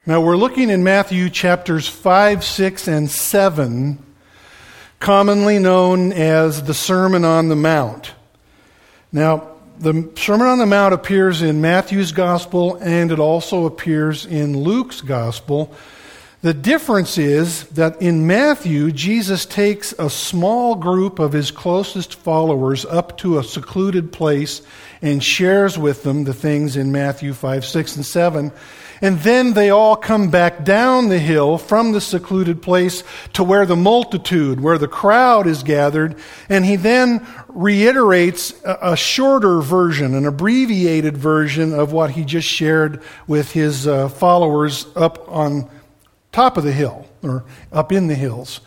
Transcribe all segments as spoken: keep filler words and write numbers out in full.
Now we're looking in Matthew chapters five, six, and seven, commonly known as the Sermon on the Mount. Now, the Sermon on the Mount appears in Matthew's Gospel and it also appears in Luke's Gospel. The difference is that in Matthew, Jesus takes a small group of his closest followers up to a secluded place and shares with them the things in Matthew five, six, and seven. And then they all come back down the hill from the secluded place to where the multitude, where the crowd is gathered. And he then reiterates a, a shorter version, an abbreviated version of what he just shared with his uh, followers up on top of the hill, or up in the hills.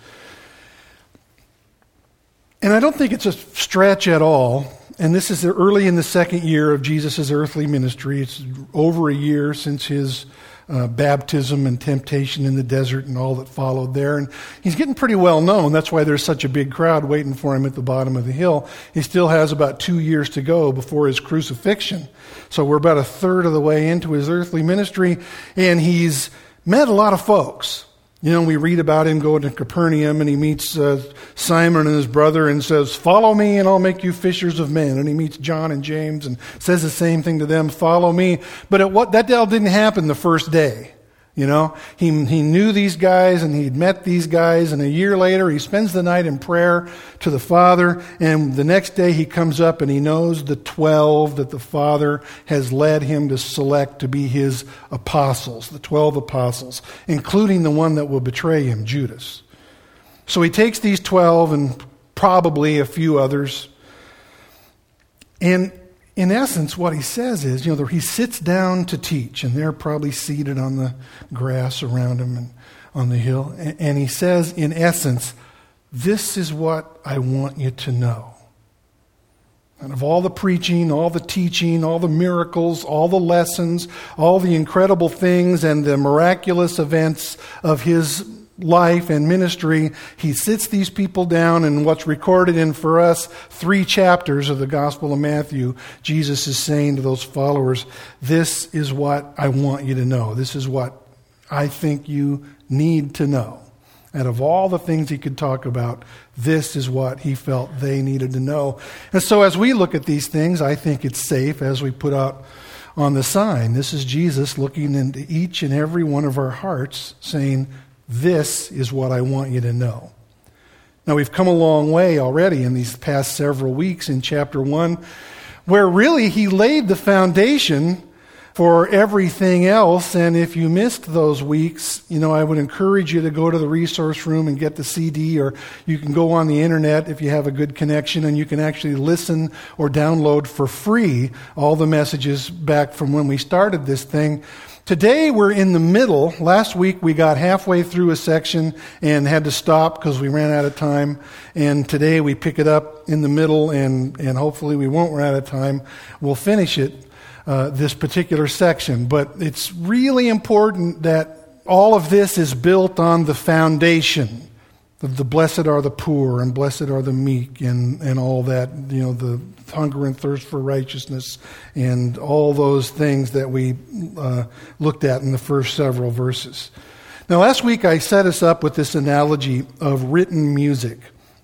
And I don't think it's a stretch at all. And this is early in the second year of Jesus' earthly ministry. It's over a year since his uh, baptism and temptation in the desert and all that followed there. And he's getting pretty well known. That's why there's such a big crowd waiting for him at the bottom of the hill. He still has about two years to go before his crucifixion. So we're about a third of the way into his earthly ministry, and he's met a lot of folks. You know, we read about him going to Capernaum, and he meets uh, Simon and his brother and says, "Follow me and I'll make you fishers of men." And he meets John and James and says the same thing to them, "Follow me." But it, what, that all didn't happen the first day. You know, he, he knew these guys and he'd met these guys, and a year later he spends the night in prayer to the Father, and the next day he comes up and he knows the twelve that the Father has led him to select to be his apostles, the twelve apostles, including the one that will betray him, Judas. So he takes these twelve and probably a few others, and in essence, what he says is, you know, he sits down to teach, and they're probably seated on the grass around him and on the hill. And he says, in essence, this is what I want you to know. And of all the preaching, all the teaching, all the miracles, all the lessons, all the incredible things and the miraculous events of his life and ministry, he sits these people down, and what's recorded in, for us, three chapters of the Gospel of Matthew, Jesus is saying to those followers, this is what I want you to know. This is what I think you need to know. And of all the things he could talk about, this is what he felt they needed to know. And so as we look at these things, I think it's safe, as we put out on the sign, this is Jesus looking into each and every one of our hearts, saying, this is what I want you to know. Now, we've come a long way already in these past several weeks in chapter one, where really he laid the foundation for everything else. And if you missed those weeks, you know, I would encourage you to go to the resource room and get the C D, or you can go on the internet if you have a good connection, and you can actually listen or download for free all the messages back from when we started this thing. Today we're in the middle. Last week we got halfway through a section and had to stop because we ran out of time. And today we pick it up in the middle, and, and hopefully we won't run out of time. We'll finish it, uh, this particular section. But it's really important that all of this is built on the foundation of the blessed are the poor and blessed are the meek, and, and all that, you know, the hunger and thirst for righteousness and all those things that we uh, looked at in the first several verses. Now, last week I set us up with this analogy of written music.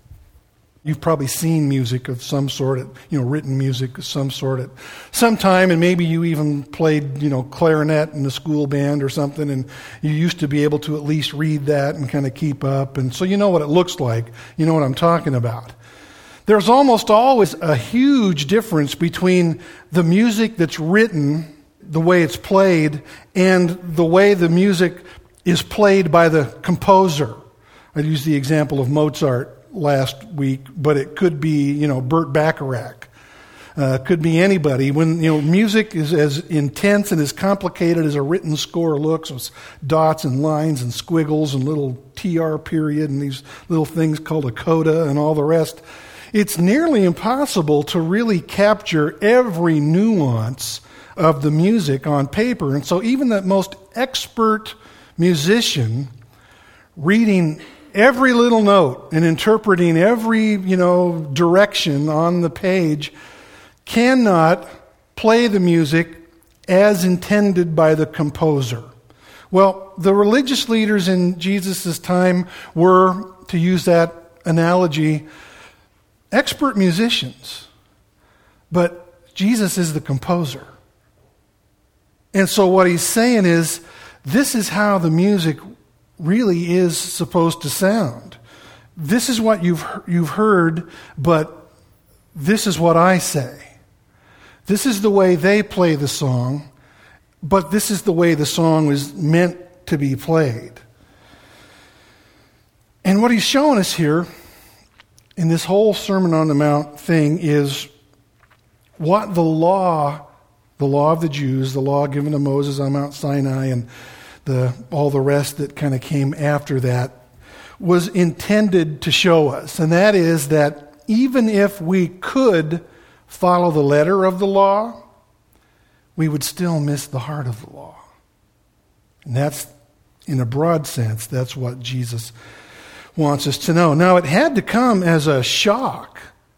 You've probably seen music of some sort, you know, written music of some sort at some time, and maybe you even played, you know, clarinet in the school band or something, and you used to be able to at least read that and kind of keep up, and so you know what it looks like. You know what I'm talking about. There's almost always a huge difference between the music that's written, the way it's played, and the way the music is played by the composer. I used the example of Mozart last week, but it could be, you know, Burt Bacharach. Uh, could be anybody. When, you know, music is as intense and as complicated as a written score looks, with dots and lines and squiggles and little T R period and these little things called a coda and all the rest, it's nearly impossible to really capture every nuance of the music on paper. And so even the most expert musician reading every little note and interpreting every, you know, direction on the page cannot play the music as intended by the composer. Well, the religious leaders in Jesus' time were, to use that analogy, expert musicians. But Jesus is the composer. And so what he's saying is, this is how the music really is supposed to sound. This is what you've you've heard, but this is what I say. This is the way they play the song, but this is the way the song was meant to be played. And what he's showing us here in this whole Sermon on the Mount thing is what the law, the law of the Jews, the law given to Moses on Mount Sinai, and the all the rest that kind of came after that, was intended to show us. And that is that even if we could follow the letter of the law, we would still miss the heart of the law. And that's, in a broad sense, that's what Jesus wants us to know. Now, it had to come as a shock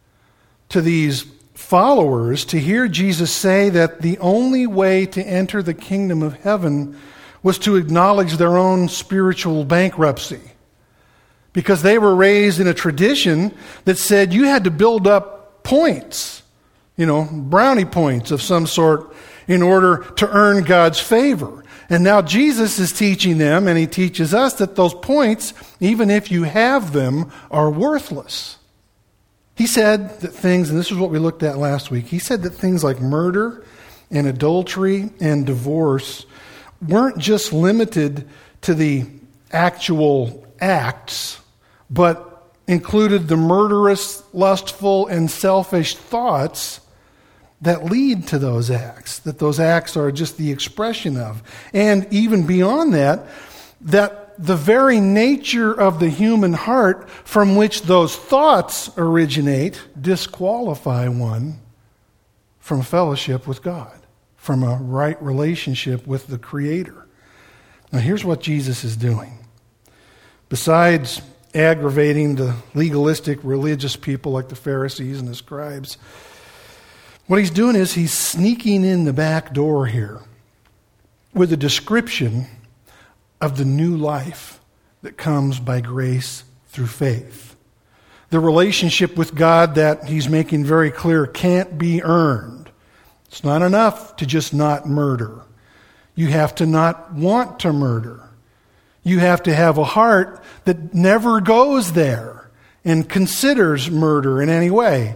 to these followers to hear Jesus say that the only way to enter the kingdom of heaven was to acknowledge their own spiritual bankruptcy. Because they were raised in a tradition that said you had to build up points, you know, brownie points of some sort in order to earn God's favor. And now Jesus is teaching them, and he teaches us that those points, even if you have them, are worthless. He said that things, and this is what we looked at last week, he said that things like murder and adultery and divorce weren't just limited to the actual acts, but included the murderous, lustful, and selfish thoughts that lead to those acts, that those acts are just the expression of. And even beyond that, that the very nature of the human heart from which those thoughts originate disqualify one from fellowship with God, from a right relationship with the Creator. Now here's what Jesus is doing. Besides aggravating the legalistic religious people like the Pharisees and the scribes, what he's doing is he's sneaking in the back door here with a description of the new life that comes by grace through faith. The relationship with God that he's making very clear can't be earned. It's not enough to just not murder. You have to not want to murder. You have to have a heart that never goes there and considers murder in any way.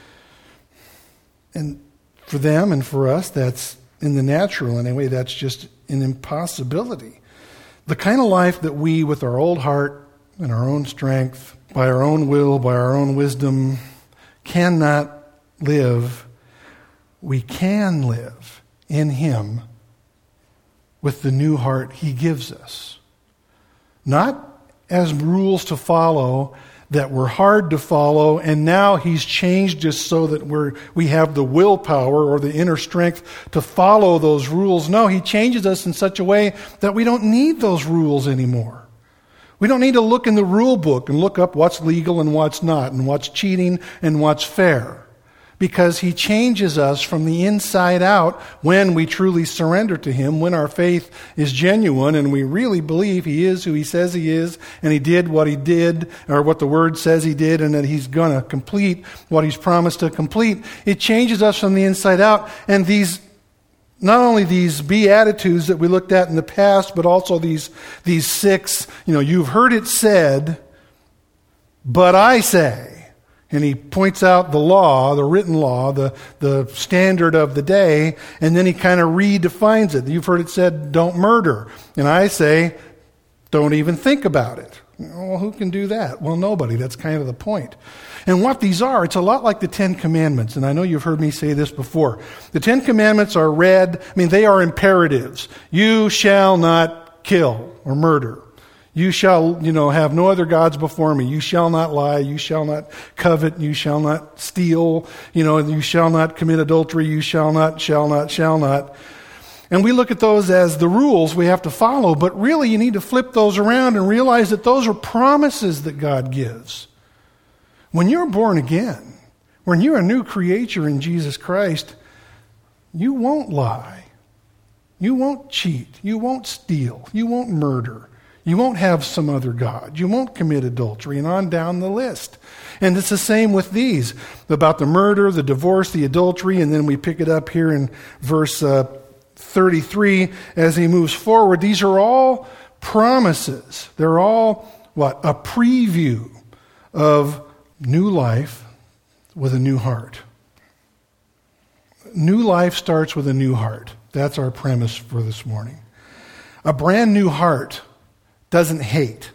And for them and for us, that's in the natural anyway, that's just an impossibility. The kind of life that we, with our old heart and our own strength, by our own will, by our own wisdom, cannot live, we can live in Him with the new heart He gives us. Not as rules to follow that were hard to follow, and now He's changed us so that we're, we have the willpower or the inner strength to follow those rules. No, He changes us in such a way that we don't need those rules anymore. We don't need to look in the rule book and look up what's legal and what's not, and what's cheating and what's fair. Because He changes us from the inside out when we truly surrender to Him, when our faith is genuine and we really believe He is who He says He is, and He did what He did, or what the Word says He did, and that He's going to complete what He's promised to complete. It changes us from the inside out. And these, not only these Beatitudes that we looked at in the past, but also these, these six, you know, you've heard it said, but I say. And he points out the law, the written law, the, the standard of the day, and then he kind of redefines it. You've heard it said, don't murder. And I say, don't even think about it. Well, who can do that? Well, nobody. That's kind of the point. And what these are, it's a lot like the Ten Commandments. And I know you've heard me say this before. The Ten Commandments are read, I mean, they are imperatives. You shall not kill or murder. You shall, you know, have no other gods before me. You shall not lie. You shall not covet. You shall not steal. You know, you shall not commit adultery. You shall not, shall not, shall not. And we look at those as the rules we have to follow. But really, you need to flip those around and realize that those are promises that God gives. When you're born again, when you're a new creature in Jesus Christ, you won't lie. You won't cheat. You won't steal. You won't murder. You won't have some other god. You won't commit adultery, and on down the list. And it's the same with these, about the murder, the divorce, the adultery, and then we pick it up here in verse uh, thirty-three as he moves forward. These are all promises. They're all, what, a preview of new life with a new heart. New life starts with a new heart. That's our premise for this morning. A brand new heart doesn't hate.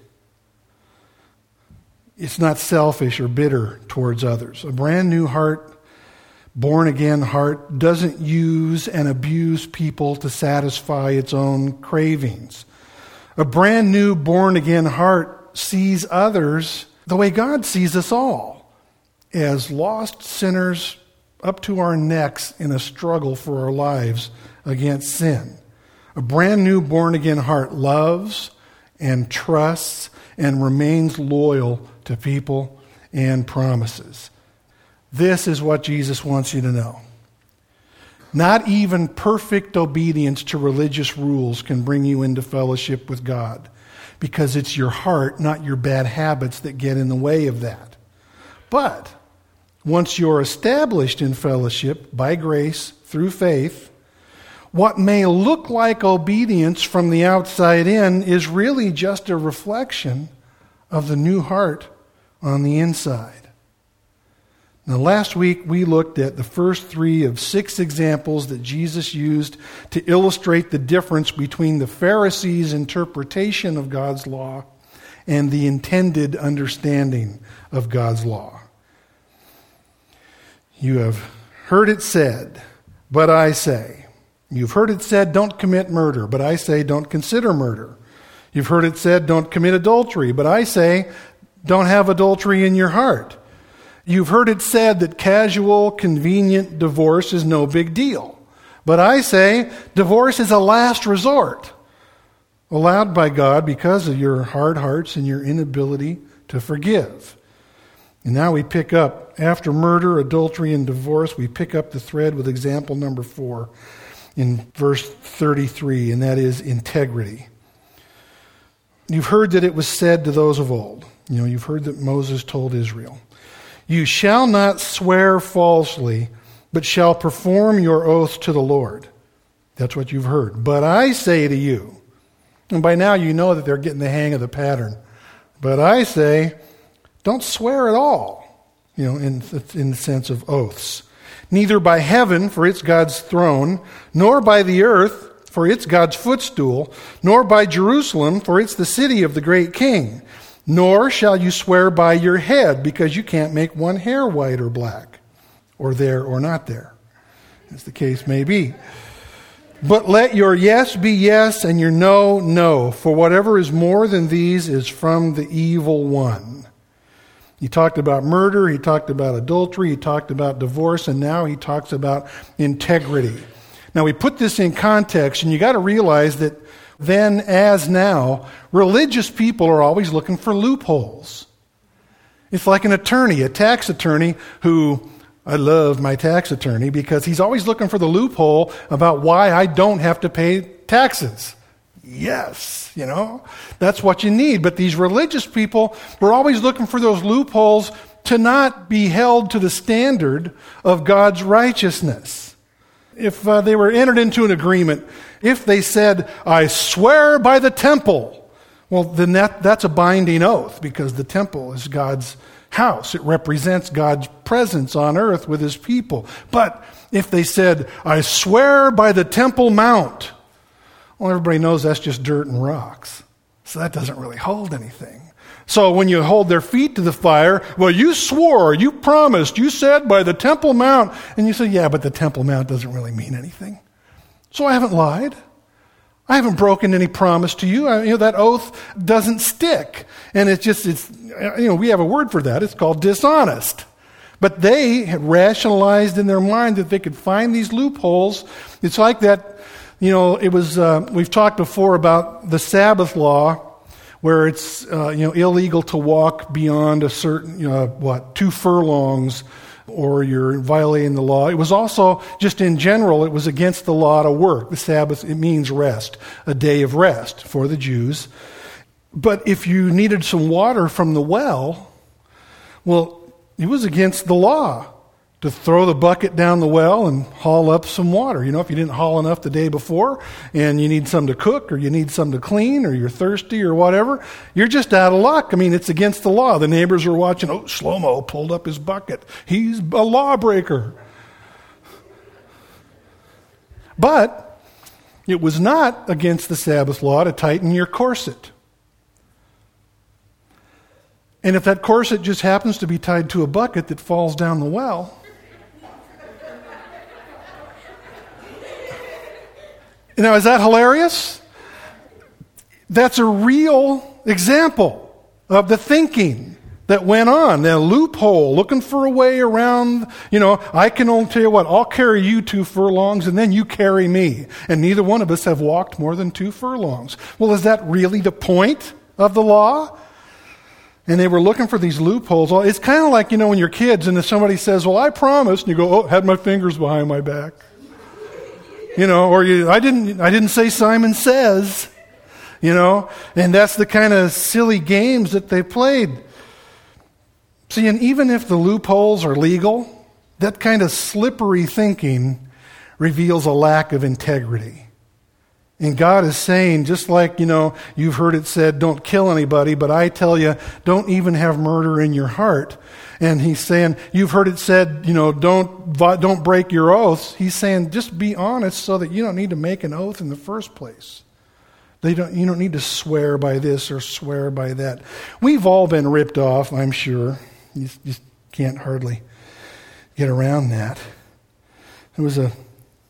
It's not selfish or bitter towards others. A brand new heart, born again heart, doesn't use and abuse people to satisfy its own cravings. A brand new born again heart sees others the way God sees us all, as lost sinners up to our necks in a struggle for our lives against sin. A brand new born again heart loves and trusts and remains loyal to people and promises. This is what Jesus wants you to know. Not even perfect obedience to religious rules can bring you into fellowship with God, because it's your heart, not your bad habits, that get in the way of that. But once you're established in fellowship by grace through faith, what may look like obedience from the outside in is really just a reflection of the new heart on the inside. Now, last week we looked at the first three of six examples that Jesus used to illustrate the difference between the Pharisees' interpretation of God's law and the intended understanding of God's law. You have heard it said, but I say. You've heard it said, don't commit murder, but I say, don't consider murder. You've heard it said, don't commit adultery, but I say, don't have adultery in your heart. You've heard it said that casual, convenient divorce is no big deal, but I say, divorce is a last resort, allowed by God because of your hard hearts and your inability to forgive. And now we pick up, after murder, adultery, and divorce, we pick up the thread with example number four in verse thirty-three, and that is integrity. You've heard that it was said to those of old. You know, you've heard that Moses told Israel, you shall not swear falsely, but shall perform your oath to the Lord. That's what you've heard. But I say to you, and by now you know that they're getting the hang of the pattern, but I say, don't swear at all, you know, in, in the sense of oaths. Neither by heaven, for it's God's throne, nor by the earth, for it's God's footstool, nor by Jerusalem, for it's the city of the great king. Nor shall you swear by your head, because you can't make one hair white or black, or there or not there, as the case may be. But let your yes be yes, and your no, no, for whatever is more than these is from the evil one. He talked about murder, he talked about adultery, he talked about divorce, and now he talks about integrity. Now we put this in context, and you got to realize that then as now, religious people are always looking for loopholes. It's like an attorney, a tax attorney who, I love my tax attorney because he's always looking for the loophole about why I don't have to pay taxes. Yes, you know, that's what you need. But these religious people were always looking for those loopholes to not be held to the standard of God's righteousness. If uh, they were entered into an agreement, if they said, I swear by the temple, well, then that, that's a binding oath because the temple is God's house. It represents God's presence on earth with his people. But if they said, I swear by the Temple Mount, well, everybody knows that's just dirt and rocks. So that doesn't really hold anything. So when you hold their feet to the fire, well, you swore, you promised, you said by the Temple Mount. And you say, yeah, but the Temple Mount doesn't really mean anything. So I haven't lied. I haven't broken any promise to you. I, you know, that oath doesn't stick. And it's just, it's, you know, we have a word for that. It's called dishonest. But they had rationalized in their mind that they could find these loopholes. It's like that, you know, it was, uh, we've talked before about the Sabbath law, where it's, uh, you know, illegal to walk beyond a certain, you know, what, two furlongs or you're violating the law. It was also, just in general, it was against the law to work. The Sabbath, it means rest, a day of rest for the Jews. But if you needed some water from the well, well, it was against the law to throw the bucket down the well and haul up some water. You know, if you didn't haul enough the day before and you need some to cook or you need some to clean or you're thirsty or whatever, you're just out of luck. I mean, it's against the law. The neighbors are watching, oh, Shlomo pulled up his bucket. He's a lawbreaker. But it was not against the Sabbath law to tighten your corset. And if that corset just happens to be tied to a bucket that falls down the well, now, is that hilarious? That's a real example of the thinking that went on, the loophole, looking for a way around, you know, I can only tell you what, I'll carry you two furlongs and then you carry me. And neither one of us have walked more than two furlongs. Well, is that really the point of the law? And they were looking for these loopholes. It's kind of like, you know, when you're kids and if somebody says, well, I promised, and you go, oh, had my fingers behind my back. You know, or you, I didn't I didn't say Simon Says, you know, and that's the kind of silly games that they played. See, and even if the loopholes are legal, that kind of slippery thinking reveals a lack of integrity. And God is saying, just like, you know, you've heard it said, don't kill anybody, but I tell you, don't even have murder in your heart. And he's saying, you've heard it said, you know, don't don't break your oaths. He's saying, just be honest so that you don't need to make an oath in the first place. They don't. You don't need to swear by this or swear by that. We've all been ripped off, I'm sure. You just can't hardly get around that. There was a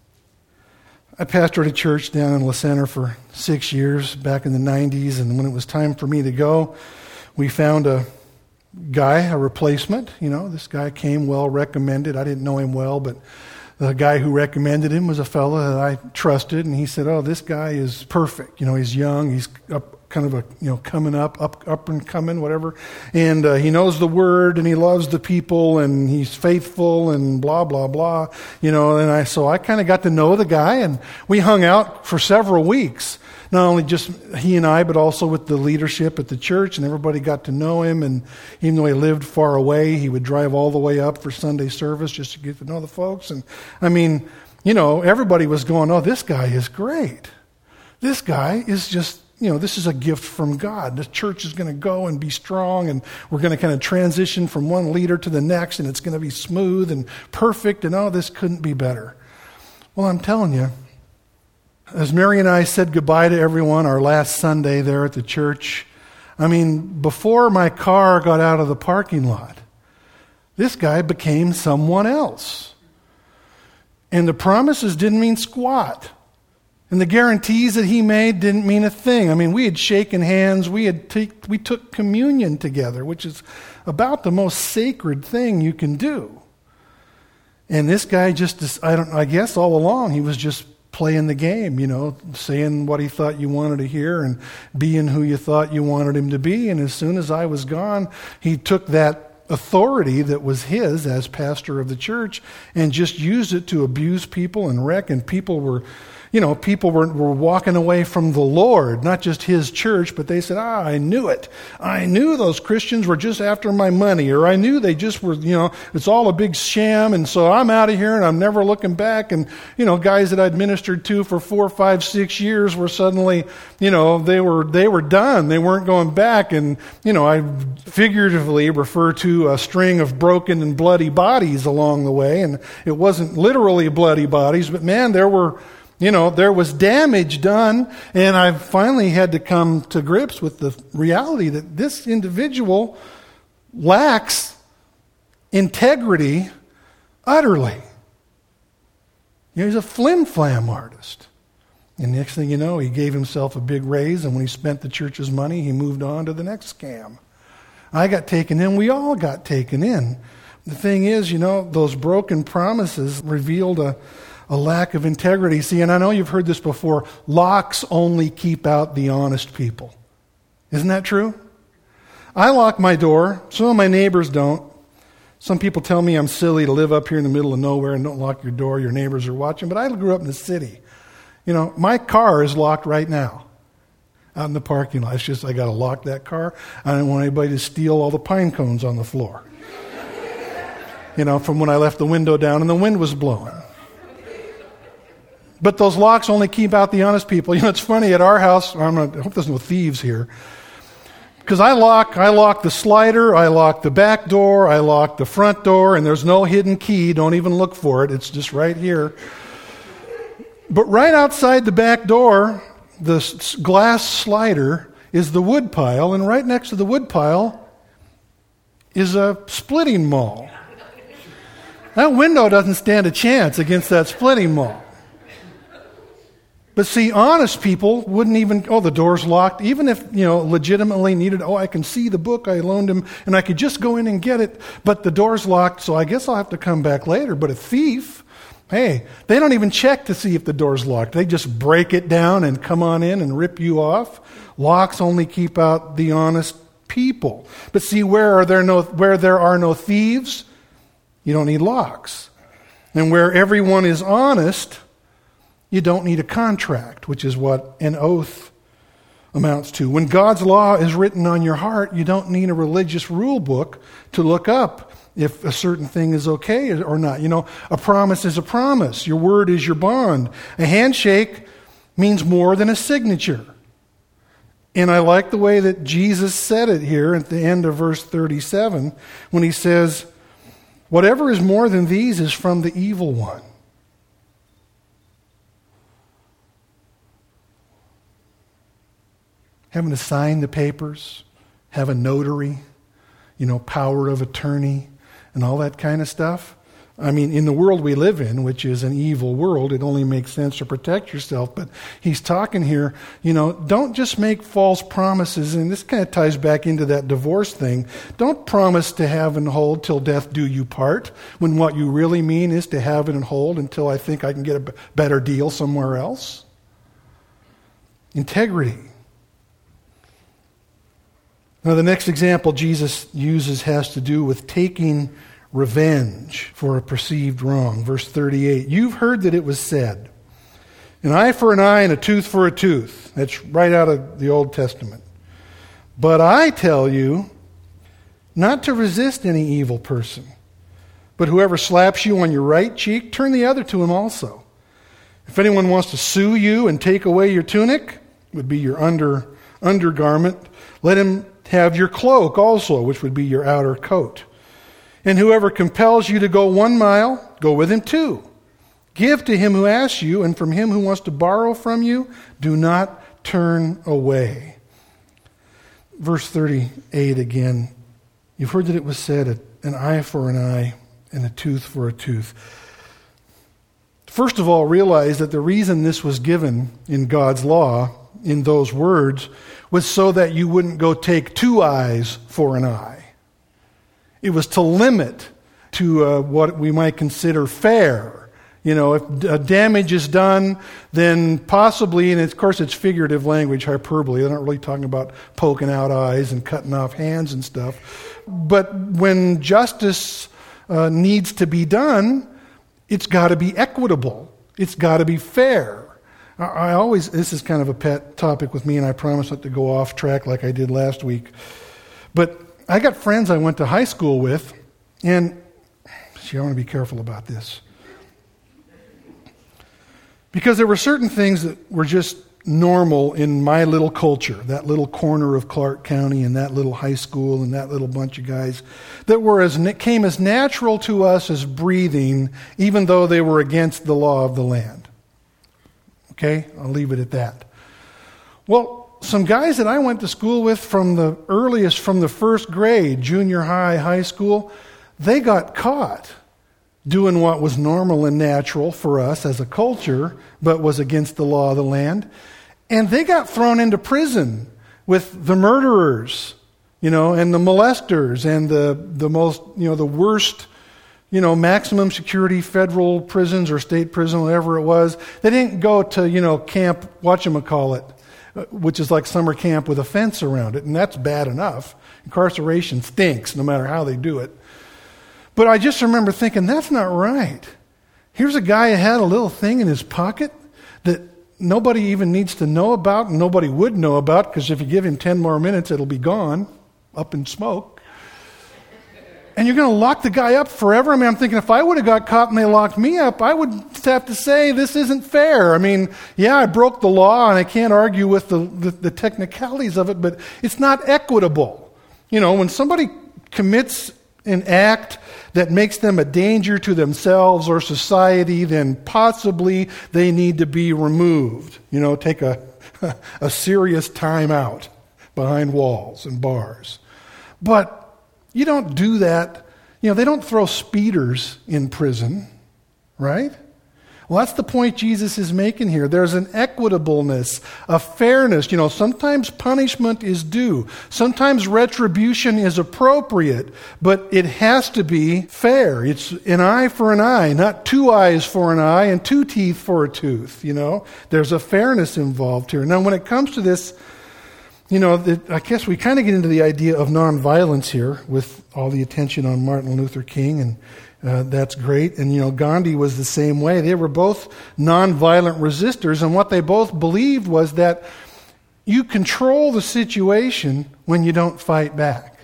I pastored a church down in La Center for six years back in the nineties, and when it was time for me to go, we found a guy, a replacement. You know, this guy came well recommended. I didn't know him well, but the guy who recommended him was a fellow that I trusted, and he said, oh, this guy is perfect. You know, he's young, he's up, kind of a, you know, coming up, up, up and coming, whatever. And uh, he knows the word, and he loves the people, and he's faithful, and blah, blah, blah. You know, and I, so I kind of got to know the guy, and we hung out for several weeks. Not only just he and I, but also with the leadership at the church, and everybody got to know him. And even though he lived far away, he would drive all the way up for Sunday service just to get to know the folks. And I mean, you know, everybody was going, oh, this guy is great. This guy is just, you know, this is a gift from God. The church is going to go and be strong, and we're going to kind of transition from one leader to the next, and it's going to be smooth and perfect, and oh, this couldn't be better. Well, I'm telling you, as Mary and I said goodbye to everyone our last Sunday there at the church, I mean, before my car got out of the parking lot, this guy became someone else. And the promises didn't mean squat. And the guarantees that he made didn't mean a thing. I mean, we had shaken hands, we had t- we took communion together, which is about the most sacred thing you can do. And this guy just, I don't, I guess all along he was just playing the game, you know, saying what he thought you wanted to hear and being who you thought you wanted him to be. And as soon as I was gone, he took that authority that was his as pastor of the church and just used it to abuse people and wreck. And people were, you know, people were, were walking away from the Lord, not just his church, but they said, ah, I knew it. I knew those Christians were just after my money, or I knew they just were, you know, it's all a big sham, and so I'm out of here and I'm never looking back. And, you know, guys that I'd ministered to for four, five, six years were suddenly, you know, they were, they were done. They weren't going back. And, you know, I figuratively refer to a string of broken and bloody bodies along the way. And it wasn't literally bloody bodies, but man, there were, You know, there was damage done, and I finally had to come to grips with the reality that this individual lacks integrity utterly. You know, he's a flim-flam artist. And next thing you know, he gave himself a big raise, and when he spent the church's money, he moved on to the next scam. I got taken in. We all got taken in. The thing is, you know, those broken promises revealed a A lack of integrity. See, and I know you've heard this before, locks only keep out the honest people. Isn't that true? I lock my door. Some of my neighbors don't. Some people tell me I'm silly to live up here in the middle of nowhere and don't lock your door, your neighbors are watching, but I grew up in the city. You know, my car is locked right now out in the parking lot. It's just I got to lock that car. I don't want anybody to steal all the pine cones on the floor. You know, from when I left the window down and the wind was blowing. But those locks only keep out the honest people. You know, it's funny, at our house, I'm not, I hope there's no thieves here, because I lock, I lock the slider, I lock the back door, I lock the front door, and there's no hidden key. Don't even look for it. It's just right here. But right outside the back door, the s- glass slider is the wood pile, and right next to the wood pile is a splitting maul. That window doesn't stand a chance against that splitting maul. But see, honest people wouldn't even, oh, the door's locked. Even if, you know, legitimately needed, oh, I can see the book I loaned him, and I could just go in and get it, but the door's locked, so I guess I'll have to come back later. But a thief, hey, they don't even check to see if the door's locked. They just break it down and come on in and rip you off. Locks only keep out the honest people. But see, where are there no, where there are no thieves, you don't need locks. And where everyone is honest, you don't need a contract, which is what an oath amounts to. When God's law is written on your heart, you don't need a religious rule book to look up if a certain thing is okay or not. You know, a promise is a promise. Your word is your bond. A handshake means more than a signature. And I like the way that Jesus said it here at the end of verse thirty-seven when he says, whatever is more than these is from the evil one. Having to sign the papers, have a notary, you know, power of attorney, and all that kind of stuff. I mean, in the world we live in, which is an evil world, it only makes sense to protect yourself. But he's talking here, you know, don't just make false promises. And this kind of ties back into that divorce thing. Don't promise to have and hold till death do you part, when what you really mean is to have it and hold until I think I can get a better deal somewhere else. Integrity. Now, the next example Jesus uses has to do with taking revenge for a perceived wrong. Verse thirty-eight, you've heard that it was said, an eye for an eye and a tooth for a tooth. That's right out of the Old Testament. But I tell you not to resist any evil person, but whoever slaps you on your right cheek, turn the other to him also. If anyone wants to sue you and take away your tunic, would be your under undergarment, let him have your cloak also, which would be your outer coat. And whoever compels you to go one mile, go with him two. Give to him who asks you, and from him who wants to borrow from you, do not turn away. Verse thirty-eight again. You've heard that it was said, an eye for an eye and a tooth for a tooth. First of all, realize that the reason this was given in God's law, in those words, was so that you wouldn't go take two eyes for an eye. It was to limit to uh, what we might consider fair. You know, if uh, damage is done, then possibly, and of course it's figurative language, hyperbole. They're not really talking about poking out eyes and cutting off hands and stuff. But when justice uh, needs to be done, it's got to be equitable. It's got to be fair. I always, this is kind of a pet topic with me, and I promise not to go off track like I did last week. But I got friends I went to high school with, and see, I want to be careful about this. Because there were certain things that were just normal in my little culture, that little corner of Clark County and that little high school and that little bunch of guys, that were as came as natural to us as breathing, even though they were against the law of the land. Okay, I'll leave it at that. Well, some guys that I went to school with from the earliest, from the first grade, junior high, high school, they got caught doing what was normal and natural for us as a culture, but was against the law of the land. And they got thrown into prison with the murderers, you know, and the molesters and the, the most, you know, the worst, you know, maximum security federal prisons or state prison, whatever it was. They didn't go to, you know, camp, whatchamacallit, which is like summer camp with a fence around it, and that's bad enough. Incarceration stinks no matter how they do it. But I just remember thinking, that's not right. Here's a guy who had a little thing in his pocket that nobody even needs to know about and nobody would know about, because if you give him ten more minutes, it'll be gone, up in smoke. And you're going to lock the guy up forever? I mean, I'm thinking if I would have got caught and they locked me up, I would have to say this isn't fair. I mean, yeah, I broke the law and I can't argue with the, the, the technicalities of it, but it's not equitable. You know, when somebody commits an act that makes them a danger to themselves or society, then possibly they need to be removed. You know, take a, a serious time out behind walls and bars. But you don't do that. You know, they don't throw speeders in prison, right? Well, that's the point Jesus is making here. There's an equitableness, a fairness. You know, sometimes punishment is due. Sometimes retribution is appropriate, but it has to be fair. It's an eye for an eye, not two eyes for an eye and two teeth for a tooth, you know. There's a fairness involved here. Now, when it comes to this, you know, I guess we kind of get into the idea of nonviolence here with all the attention on Martin Luther King, and uh, that's great. And, you know, Gandhi was the same way. They were both nonviolent resistors, and what they both believed was that you control the situation when you don't fight back.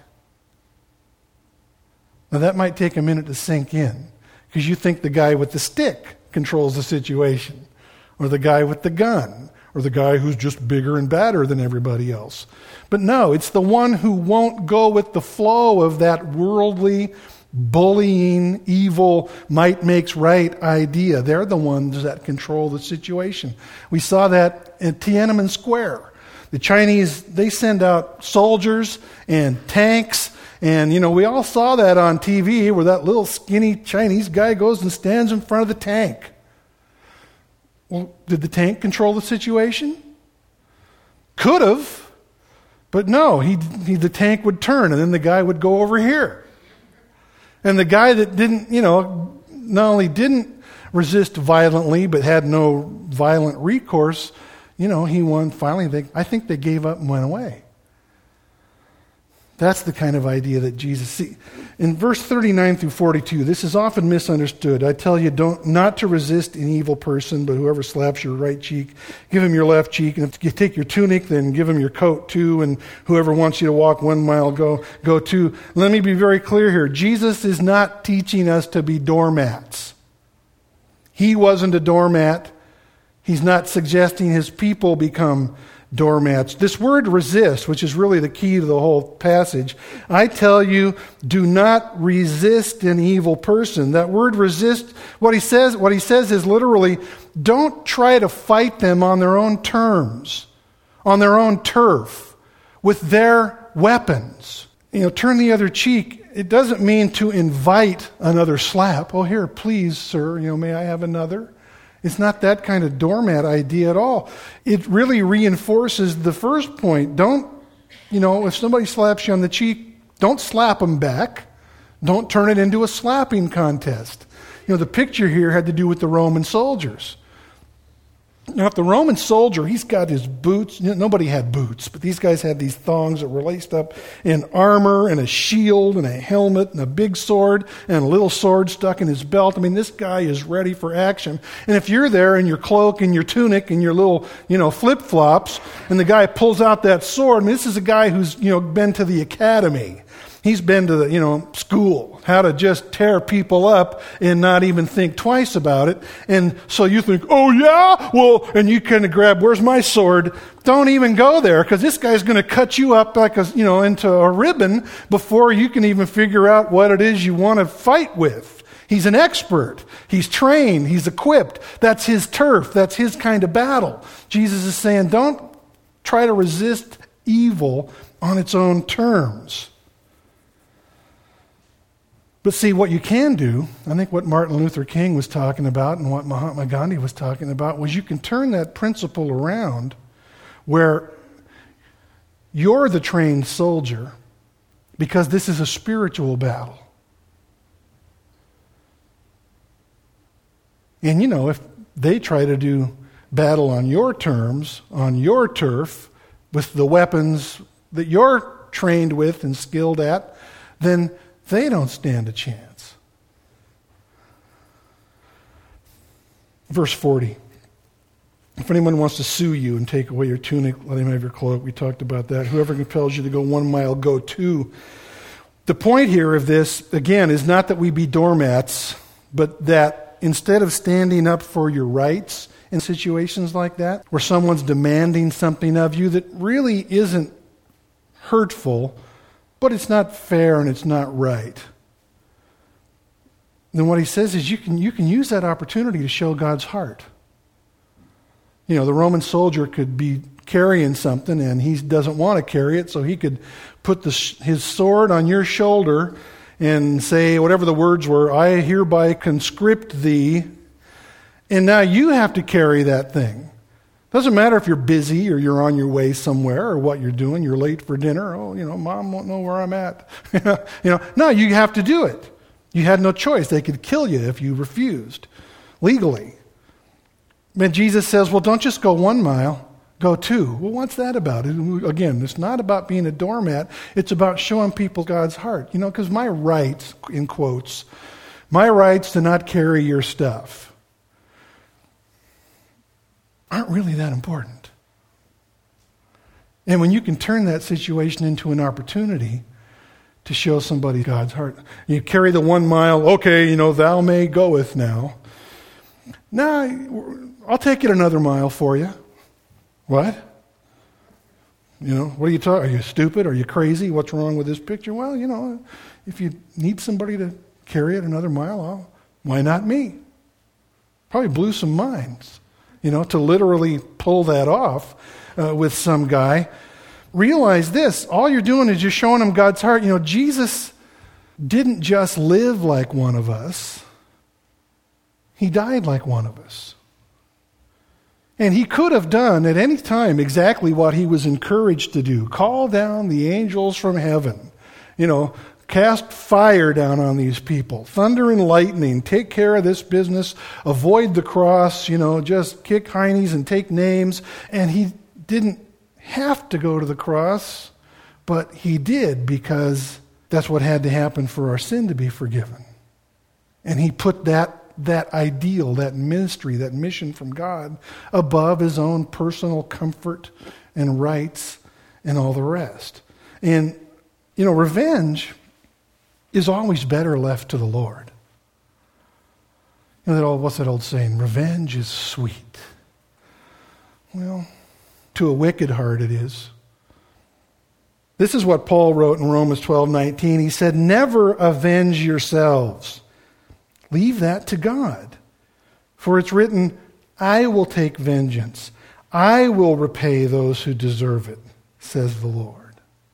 Now, that might take a minute to sink in, because you think the guy with the stick controls the situation, or the guy with the gun, or the guy who's just bigger and badder than everybody else. But no, it's the one who won't go with the flow of that worldly, bullying, evil, might makes right idea. They're the ones that control the situation. We saw that at Tiananmen Square. The Chinese, they send out soldiers and tanks, and, you know, we all saw that on T V where that little skinny Chinese guy goes and stands in front of the tank. Well, did the tank control the situation? Could have, but no. He, he the tank would turn, and then the guy would go over here. And the guy that didn't, you know, not only didn't resist violently, but had no violent recourse, you know, he won. Finally, they, I think they gave up and went away. That's the kind of idea that Jesus see. In verse thirty-nine through forty-two, this is often misunderstood. I tell you, don't not to resist an evil person, but whoever slaps your right cheek, give him your left cheek. And if you take your tunic, then give him your coat too. And whoever wants you to walk one mile, go go two. Let me be very clear here. Jesus is not teaching us to be doormats. He wasn't a doormat. He's not suggesting his people become doormats. This word resist, which is really the key to the whole passage, I tell you, do not resist an evil person. That word resist, what he says, what he says is literally, don't try to fight them on their own terms, on their own turf, with their weapons. You know, turn the other cheek. It doesn't mean to invite another slap. Oh, here, please, sir, you know, may I have another? It's not that kind of doormat idea at all. It really reinforces the first point. Don't, you know, if somebody slaps you on the cheek, don't slap them back. Don't turn it into a slapping contest. You know, the picture here had to do with the Roman soldiers. Now, if the Roman soldier, he's got his boots. You know, nobody had boots, but these guys had these thongs that were laced up in armor and a shield and a helmet and a big sword and a little sword stuck in his belt. I mean, this guy is ready for action. And if you're there in your cloak and your tunic and your little, you know, flip-flops, and the guy pulls out that sword, I mean, this is a guy who's, you know, been to the academy. He's been to the, you know, school, how to just tear people up and not even think twice about it. And so you think, oh yeah? Well, and you kind of grab, where's my sword? Don't even go there, because this guy's going to cut you up like a, you know, into a ribbon before you can even figure out what it is you want to fight with. He's an expert. He's trained. He's equipped. That's his turf. That's his kind of battle. Jesus is saying, don't try to resist evil on its own terms. But see, what you can do, I think what Martin Luther King was talking about and what Mahatma Gandhi was talking about, was you can turn that principle around where you're the trained soldier, because this is a spiritual battle. And you know, if they try to do battle on your terms, on your turf, with the weapons that you're trained with and skilled at, then they don't stand a chance. Verse forty. If anyone wants to sue you and take away your tunic, let him have your cloak. We talked about that. Whoever compels you to go one mile, go two. The point here of this, again, is not that we be doormats, but that instead of standing up for your rights in situations like that, where someone's demanding something of you that really isn't hurtful, but it's not fair and it's not right, then what he says is you can, you can use that opportunity to show God's heart. You know, the Roman soldier could be carrying something and he doesn't want to carry it, so he could put the, his sword on your shoulder and say whatever the words were, I hereby conscript thee, and now you have to carry that thing. Doesn't matter if you're busy or you're on your way somewhere or what you're doing, you're late for dinner, oh, you know, Mom won't know where I'm at. you know, no, you have to do it. You had no choice. They could kill you if you refused, legally. And Jesus says, well, don't just go one mile, go two. Well, what's that about? Again, it's not about being a doormat. It's about showing people God's heart. You know, because my rights, in quotes, my rights to not carry your stuff aren't really that important. And when you can turn that situation into an opportunity to show somebody God's heart, you carry the one mile, okay, you know, thou may goeth now. Now, I'll take it another mile for you. What? You know, what are you talking? Are you stupid? Are you crazy? What's wrong with this picture? Well, you know, if you need somebody to carry it another mile, I'll, why not me? Probably blew some minds, you know, to literally pull that off uh, with some guy. Realize this, all you're doing is just showing him God's heart. You know, Jesus didn't just live like one of us. He died like one of us. And he could have done at any time exactly what he was encouraged to do. Call down the angels from heaven. You know, cast fire down on these people. Thunder and lightning. Take care of this business. Avoid the cross. You know, just kick heinies and take names. And he didn't have to go to the cross, but he did because that's what had to happen for our sin to be forgiven. And he put that that ideal, that ministry, that mission from God above his own personal comfort and rights and all the rest. And, you know, revenge is always better left to the Lord. You know, that old, what's that old saying? Revenge is sweet. Well, to a wicked heart it is. This is what Paul wrote in Romans twelve nineteen. He said, never avenge yourselves. Leave that to God. For it's written, I will take vengeance. I will repay those who deserve it, says the Lord.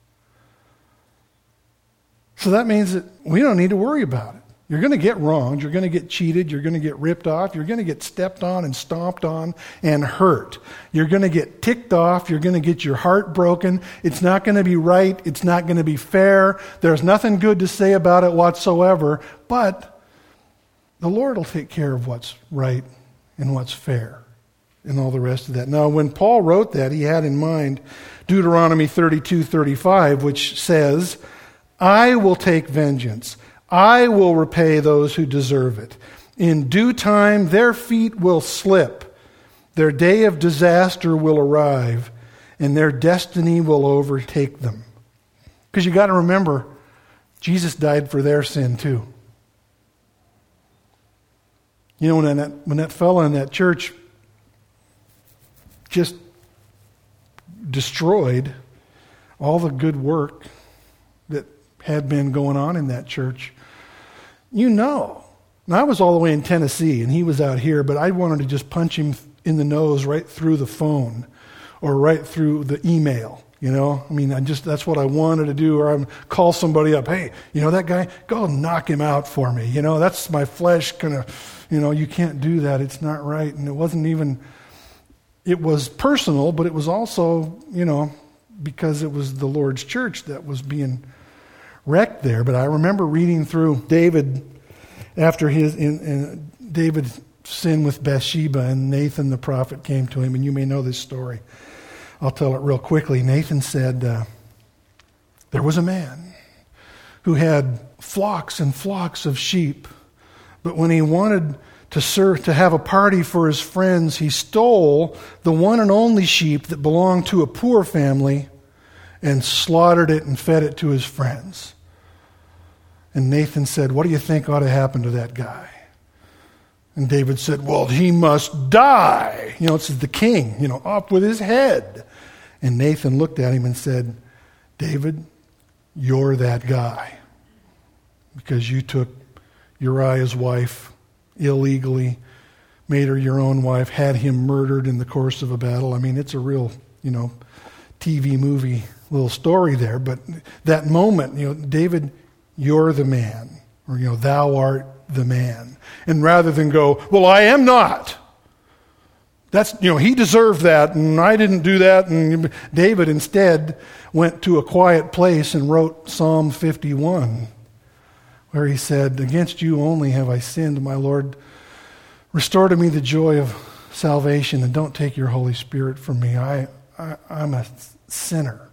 So that means that we don't need to worry about it. You're going to get wronged. You're going to get cheated. You're going to get ripped off. You're going to get stepped on and stomped on and hurt. You're going to get ticked off. You're going to get your heart broken. It's not going to be right. It's not going to be fair. There's nothing good to say about it whatsoever. But the Lord will take care of what's right and what's fair and all the rest of that. Now, when Paul wrote that, he had in mind Deuteronomy thirty-two thirty-five, which says, I will take vengeance. I will repay those who deserve it. In due time, their feet will slip. Their day of disaster will arrive, and their destiny will overtake them. Because you got to remember, Jesus died for their sin too. You know, when that, when that fellow in that church just destroyed all the good work that had been going on in that church, you know. And I was all the way in Tennessee, and he was out here, but I wanted to just punch him in the nose right through the phone or right through the email. You know, I mean, I just that's what I wanted to do. Or I call somebody up, hey, you know that guy? Go knock him out for me. You know, that's my flesh kind of, you know, you can't do that. It's not right. And it wasn't even, it was personal, but it was also, you know, because it was the Lord's church that was being wrecked there. But I remember reading through David after his, in, in David's sin with Bathsheba, and Nathan the prophet came to him, and you may know this story. I'll tell it real quickly. Nathan said, uh, there was a man who had flocks and flocks of sheep, but when he wanted to serve, to have a party for his friends, he stole the one and only sheep that belonged to a poor family and slaughtered it and fed it to his friends. And Nathan said, what do you think ought to happen to that guy? And David said, well, he must die. You know, it's the king, you know, up with his head. And Nathan looked at him and said, David, you're that guy. Because you took Uriah's wife illegally, made her your own wife, had him murdered in the course of a battle. I mean, it's a real, you know, T V movie little story there. But that moment, you know, David, you're the man. Or, you know, thou art the man. And rather than go, well, I am not. That's, you know, he deserved that, and I didn't do that. And David instead went to a quiet place and wrote Psalm fifty-one, where he said, against you only have I sinned, my Lord. Restore to me the joy of salvation, and don't take your Holy Spirit from me. I, I I'm a sinner.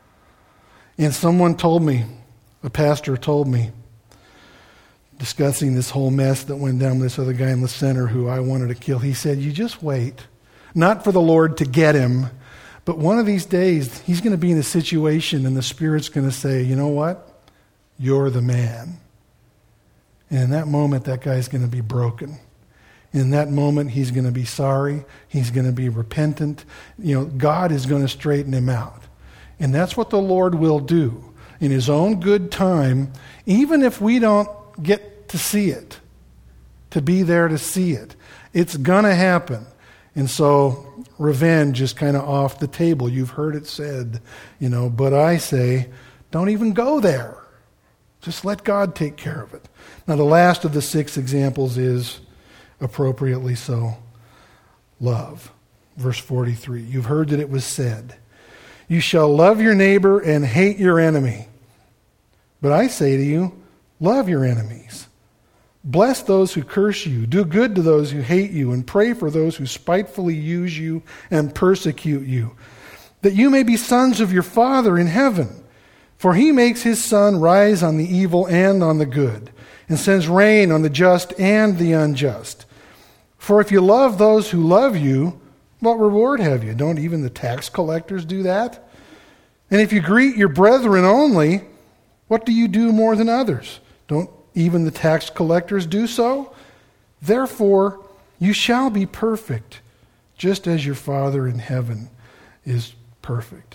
And someone told me, a pastor told me, discussing this whole mess that went down with this other guy in the center who I wanted to kill, he said, you just wait. Not for the Lord to get him, but one of these days he's going to be in a situation and the Spirit's going to say, you know what? You're the man. And in that moment, that guy's going to be broken. In that moment, he's going to be sorry. He's going to be repentant. You know, God is going to straighten him out. And that's what the Lord will do in his own good time, even if we don't get to see it, to be there to see it. It's going to happen. And so revenge is kind of off the table. You've heard it said, you know, but I say, don't even go there. Just let God take care of it. Now, the last of the six examples is, appropriately so, love. Verse forty-three, you've heard that it was said, you shall love your neighbor and hate your enemy. But I say to you, love your enemies. Bless those who curse you. Do good to those who hate you, and pray for those who spitefully use you and persecute you, that you may be sons of your Father in heaven. For he makes his sun rise on the evil and on the good, and sends rain on the just and the unjust. For if you love those who love you, what reward have you? Don't even the tax collectors do that? And if you greet your brethren only, what do you do more than others? Don't even the tax collectors do so? Therefore, you shall be perfect, just as your Father in heaven is perfect.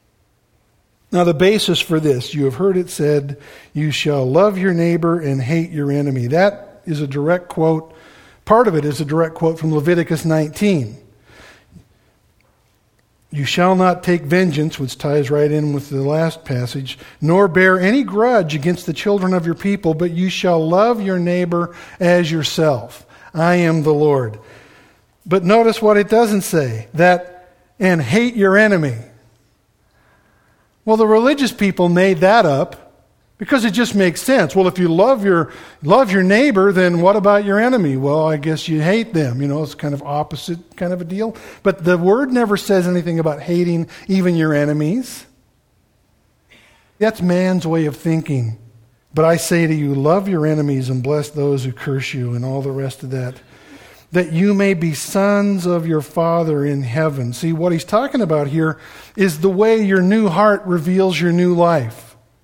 Now, the basis for this, you have heard it said, you shall love your neighbor and hate your enemy. That is a direct quote. Part of it is a direct quote from Leviticus nineteen. You shall not take vengeance, which ties right in with the last passage, nor bear any grudge against the children of your people, but you shall love your neighbor as yourself. I am the Lord. But notice what it doesn't say, that, and hate your enemy. Well, the religious people made that up because it just makes sense. Well, if you love your love your neighbor, then what about your enemy? Well, I guess you hate them. You know, it's kind of opposite kind of a deal. But the word never says anything about hating even your enemies. That's man's way of thinking. But I say to you, love your enemies and bless those who curse you, and all the rest of that, that you may be sons of your Father in heaven. See, what he's talking about here is the way your new heart reveals your new life.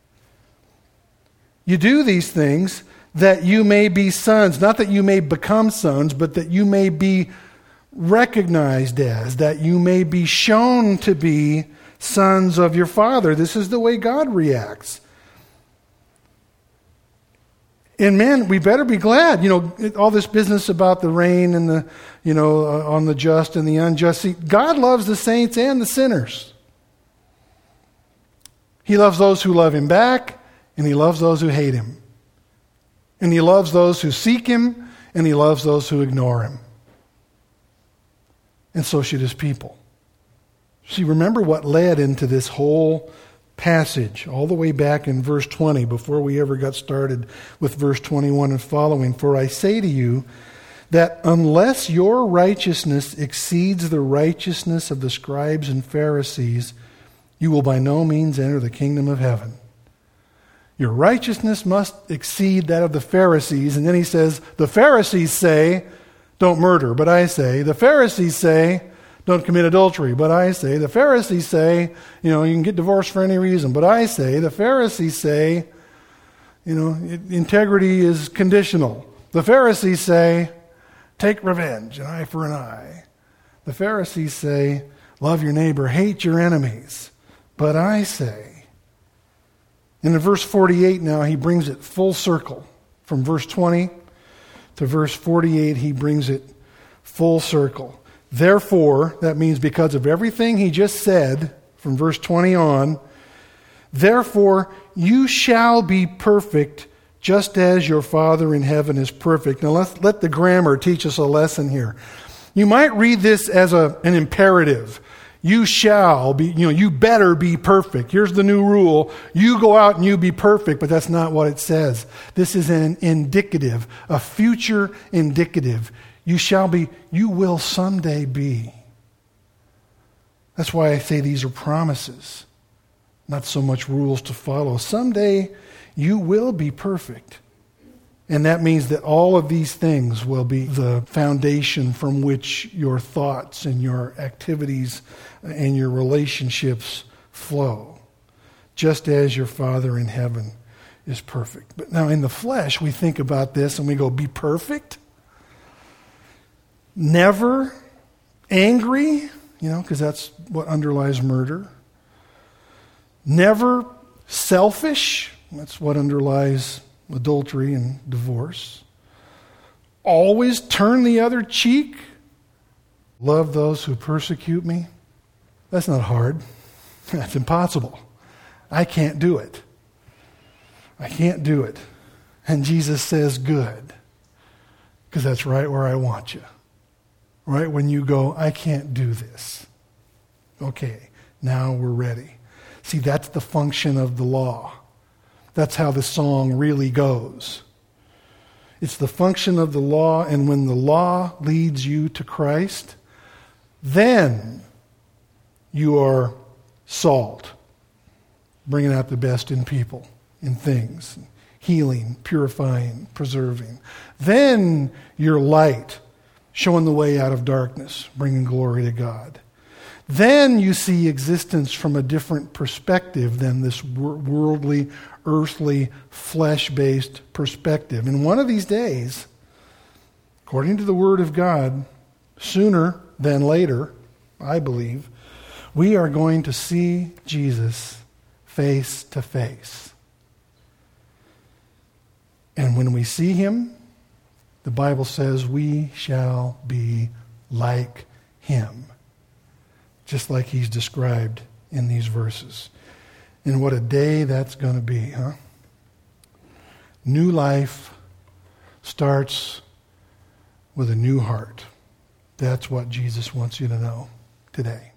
You do these things that you may be sons, not that you may become sons, but that you may be recognized as, that you may be shown to be sons of your Father. This is the way God reacts. And man, we better be glad. You know, all this business about the rain and the, you know, uh, on the just and the unjust. See, God loves the saints and the sinners. He loves those who love him back, and he loves those who hate him. And he loves those who seek him, and he loves those who ignore him. And so should his people. See, remember what led into this whole passage all the way back in verse twenty, before we ever got started with verse twenty-one and following. For I say to you that unless your righteousness exceeds the righteousness of the scribes and Pharisees, you will by no means enter the kingdom of heaven. Your righteousness must exceed that of the Pharisees. And then he says, the Pharisees say, don't murder. But I say, the Pharisees say, don't commit adultery. But I say, the Pharisees say, you know, you can get divorced for any reason. But I say, the Pharisees say, you know, integrity is conditional. The Pharisees say, take revenge, an eye for an eye. The Pharisees say, love your neighbor, hate your enemies. But I say, and in verse forty-eight now, he brings it full circle. From verse twenty to verse forty-eight, he brings it full circle. Therefore, that means because of everything he just said, from verse twenty on, therefore you shall be perfect just as your Father in heaven is perfect. Now let's let the grammar teach us a lesson here. You might read this as a, an imperative. You shall be, you know, you better be perfect. Here's the new rule. You go out and you be perfect, but that's not what it says. This is an indicative, a future indicative. You shall be, you will someday be. That's why I say these are promises, not so much rules to follow. Someday you will be perfect. And that means that all of these things will be the foundation from which your thoughts and your activities and your relationships flow, just as your Father in heaven is perfect. But now in the flesh, we think about this and we go, be perfect? Never angry, you know, because that's what underlies murder. Never selfish, that's what underlies adultery and divorce. Always turn the other cheek. Love those who persecute me. That's not hard. That's impossible. I can't do it. I can't do it. And Jesus says, good. Because that's right where I want you. Right when you go, I can't do this. Okay, now we're ready. See, that's the function of the law. That's how the song really goes. It's the function of the law, and when the law leads you to Christ, then you are salt, bringing out the best in people, in things, healing, purifying, preserving. Then you're light, showing the way out of darkness, bringing glory to God. Then you see existence from a different perspective than this worldly, earthly, flesh-based perspective. And one of these days, according to the Word of God, sooner than later, I believe, we are going to see Jesus face to face. And when we see him, the Bible says we shall be like him. Just like he's described in these verses. And what a day that's going to be, huh? New life starts with a new heart. That's what Jesus wants you to know today.